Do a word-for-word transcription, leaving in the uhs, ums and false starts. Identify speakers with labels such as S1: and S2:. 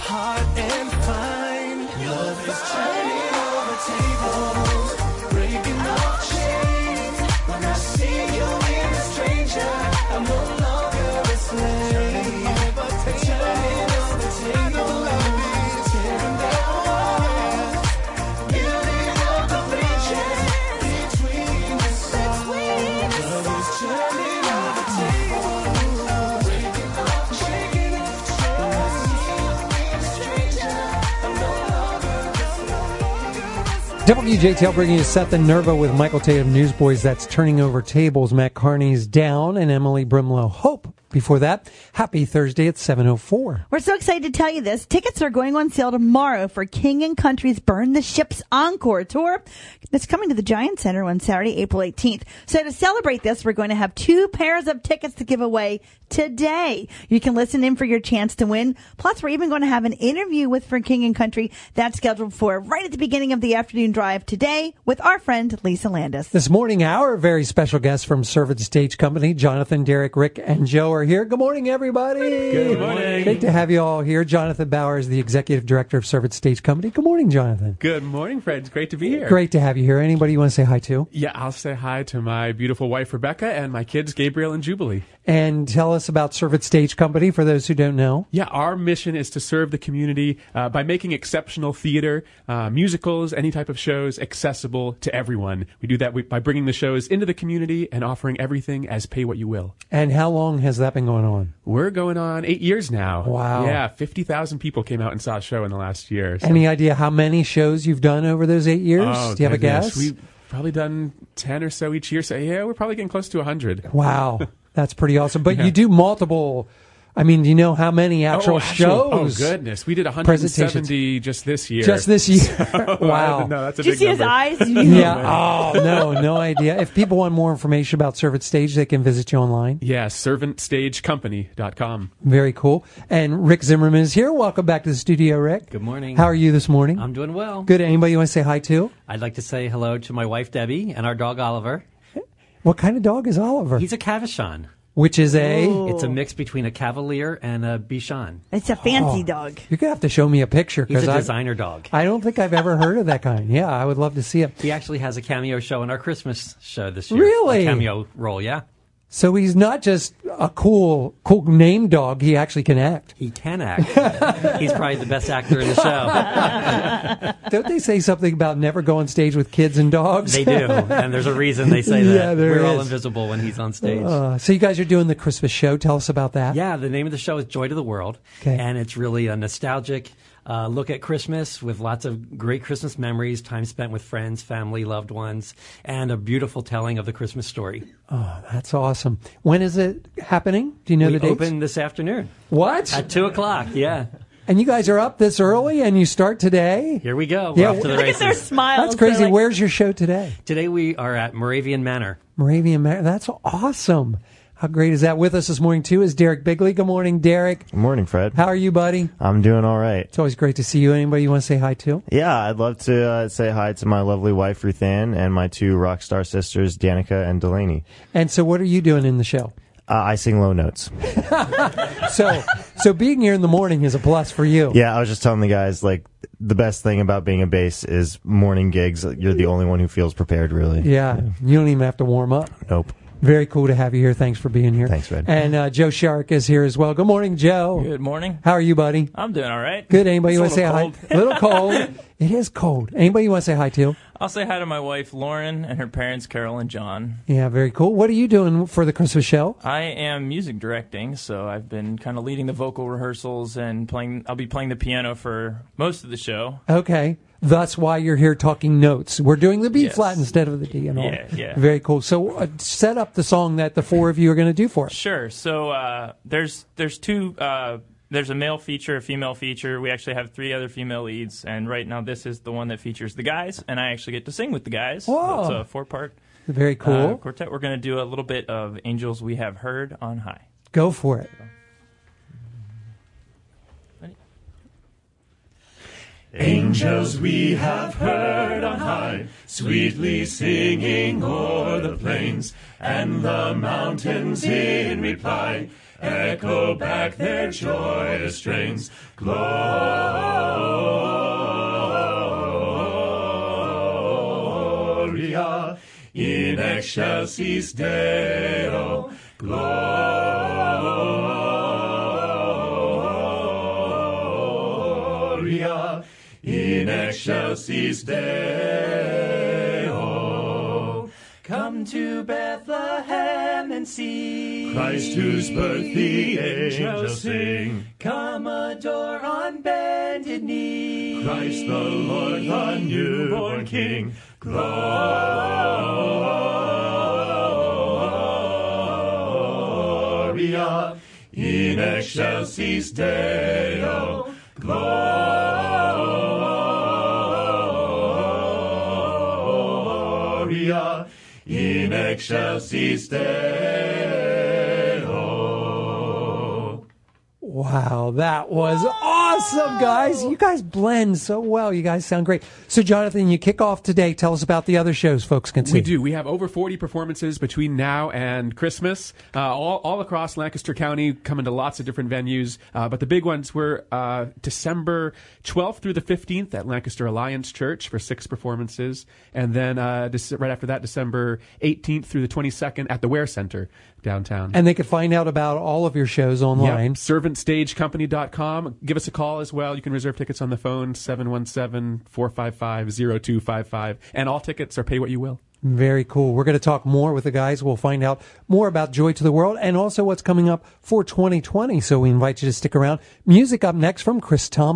S1: heart and find love is turning over tables, breaking all chains. When I see you in a stranger, I'm no longer a slave. Turning over tables, tearing down walls, building up a bridges between the souls. Love is turning over tables, breaking all chains. When I see you in a stranger, I'm no longer a slave.
S2: W J T L bringing you Seth and Nerva with Michael Tatum Newsboys. That's Turning Over Tables. Matt Carney's Down and Emily Brimlow Hope. Before that, happy Thursday at seven oh four.
S3: We're so excited to tell you this. Tickets are going on sale tomorrow for King and Country's Burn the Ships Encore Tour. That's coming to the Giant Center on Saturday, April eighteenth. So to celebrate this, we're going to have two pairs of tickets to give away today. You can listen in for your chance to win. Plus, we're even going to have an interview with for King and Country that's scheduled for right at the beginning of the afternoon drive today with our friend Lisa Landis.
S2: This morning, our very special guests from Servant Stage Company, Jonathan, Derek, Rick, and Joe are here. Good morning, everybody.
S4: Good morning.
S2: Great to have you all here. Jonathan Bauer is the Executive Director of Servant Stage Company. Good morning, Jonathan.
S4: Good morning, friends. Great to be here.
S2: Great to have you here. Anybody you want to say hi to?
S4: Yeah, I'll say hi to my beautiful wife, Rebecca, and my kids, Gabriel and Jubilee.
S2: And tell us about Servant Stage Company for those who don't know.
S4: Yeah, our mission is to serve the community uh, by making exceptional theater, uh, musicals, any type of shows accessible to everyone. We do that we, by bringing the shows into the community and offering everything as pay what you will.
S2: And how long has that been going on?
S4: We're going on eight years now.
S2: Wow.
S4: Yeah, fifty thousand people came out and saw a show in the last year. So.
S2: Any idea how many shows you've done over those eight years?
S4: Oh,
S2: Do you have a
S4: goodness.
S2: guess?
S4: We've probably done ten or so each year. So, yeah, we're probably getting close to one hundred.
S2: Wow. That's pretty awesome. But
S4: Yeah.
S2: you do multiple... I mean, do you know how many actual,
S4: oh, actual
S2: shows?
S4: Oh, goodness. We did one hundred seventy just this year.
S2: Just this year?
S4: So,
S2: Wow.
S4: No, that's a
S3: Did you
S4: big
S3: see
S4: number.
S3: his eyes?
S2: Yeah. Oh, no, no idea. If people want more information about Servant Stage, they can visit you online.
S4: Yeah, servant stage company dot com.
S2: Very cool. And Rick Zimmerman is here. Welcome back to the studio, Rick.
S5: Good morning.
S2: How are you this morning?
S5: I'm doing well.
S2: Good. Anybody you want to say hi to?
S5: I'd like to say hello to my wife, Debbie, and our dog, Oliver.
S2: What kind of dog is Oliver?
S5: He's a Cavachon.
S2: Which is a...
S5: It's a mix between a Cavalier and a Bichon.
S3: It's a fancy
S2: Oh.
S3: dog.
S2: You're going to have to show me a picture.
S5: He's
S2: 'cause
S5: a
S2: I-
S5: designer dog.
S2: I don't think I've ever heard of that kind. Yeah, I would love to see it.
S5: He actually has a cameo show in our Christmas show this year.
S2: Really?
S5: A cameo role, yeah.
S2: So he's not just a cool, cool name dog. He actually can act.
S5: He can act. He's probably the best actor in the show.
S2: Don't they say something about never go on stage with kids and dogs?
S5: They do, and there's a reason they say that.
S2: Yeah, there
S5: We're all
S2: is.
S5: invisible when he's on stage.
S2: Uh, so you guys are doing the Christmas show. Tell us about that.
S5: Yeah, the name of the show is Joy to the World,
S2: Okay.
S5: and it's really a nostalgic uh, look at Christmas with lots of great Christmas memories, time spent with friends, family, loved ones, and a beautiful telling of the Christmas story.
S2: Oh, that's awesome. When is it happening? Do you know
S5: we
S2: the dates?
S5: open this afternoon
S2: What?
S5: at two o'clock. Yeah,
S2: And you guys are up this early and you start today?
S5: here we go. We're
S2: Yeah,
S5: off to the
S3: Look at
S5: races.
S3: their smiles.
S2: That's crazy.
S3: They're like,
S2: Where's your show today?
S5: Today we are at Moravian Manor.
S2: Moravian Manor. That's awesome. How great is that? With us this morning, too, is Derek Bigley. Good morning, Derek.
S6: Good morning, Fred.
S2: How are you, buddy?
S6: I'm doing all right.
S2: It's always great to see you. Anybody you want to say hi to?
S6: Yeah, I'd love to uh, say hi to my lovely wife, Ruth Ann, and my two rock star sisters, Danica and Delaney.
S2: And so what are you doing in the show?
S6: Uh, I sing low notes.
S2: So so being here in the morning is a plus for you.
S6: Yeah, I was just telling the guys, like, the best thing about being a bass is morning gigs. You're the only one who feels prepared, really.
S2: Yeah. You don't even have to warm up.
S6: Nope.
S2: Very cool to have you here. Thanks for being here.
S6: Thanks, Fred.
S2: And uh, Joe Shark is here as well. Good morning, Joe.
S7: Good morning.
S2: How are you, buddy?
S7: I'm doing all right.
S2: Good. Anybody you want
S7: It's
S2: to
S7: a
S2: say
S7: little
S2: hi? A little cold. It is cold. Anybody you want to say hi to?
S7: I'll say hi to my wife, Lauren, and her parents, Carol and John.
S2: Yeah, very cool. What are you doing for the Christmas show?
S7: I am music directing, so I've been kind of leading the vocal rehearsals and playing. I'll be playing the piano for most of the show.
S2: Okay. That's why you're here talking notes. We're doing the B
S7: Yes.
S2: flat instead of the D and all.
S7: Yeah, yeah.
S2: Very cool. So uh, set up the song that the four of you are going to do for us.
S7: Sure. So uh, there's there's two. Uh, there's a male feature, a female feature. We actually have three other female leads, and right now this is the one that features the guys, and I actually get to sing with the guys.
S2: Whoa.
S7: It's a four-part
S2: Very cool.
S7: uh, quartet. We're going to do a little bit of "Angels We Have Heard on High."
S2: Go for it.
S1: Angels we have heard on high, sweetly singing o'er the plains, and the mountains in reply echo back their joyous strains. Glory excelsis Deo, Gloria, in excelsis Deo.
S5: Come to Bethlehem and see
S1: Christ whose birth the angels sing.
S5: Come adore on bended knee
S1: Christ the Lord, the newborn King. Gloria in excelsis Deo. Gloria in excelsis Deo.
S2: Wow, that was awesome, guys. You guys blend so well. You guys sound great. So, Jonathan, you kick off today. Tell us about the other shows folks can see.
S4: We do. We have over forty performances between now and Christmas, uh, all, all across Lancaster County, coming to lots of different venues. Uh, but the big ones were uh, December twelfth through the fifteenth at Lancaster Alliance Church for six performances. And then uh, Dece- right after that, December eighteenth through the twenty-second at the Ware Center downtown.
S2: And they could find out about all of your shows online.
S4: Yep. servant stage company dot com. Give us a call as well. You can reserve tickets on the phone, seven one seven, four five five, zero two five five. And all tickets are pay what you will.
S2: Very cool. We're going to talk more with the guys. We'll find out more about Joy to the World and also what's coming up for twenty twenty. So we invite you to stick around. Music up next from Chris Tom.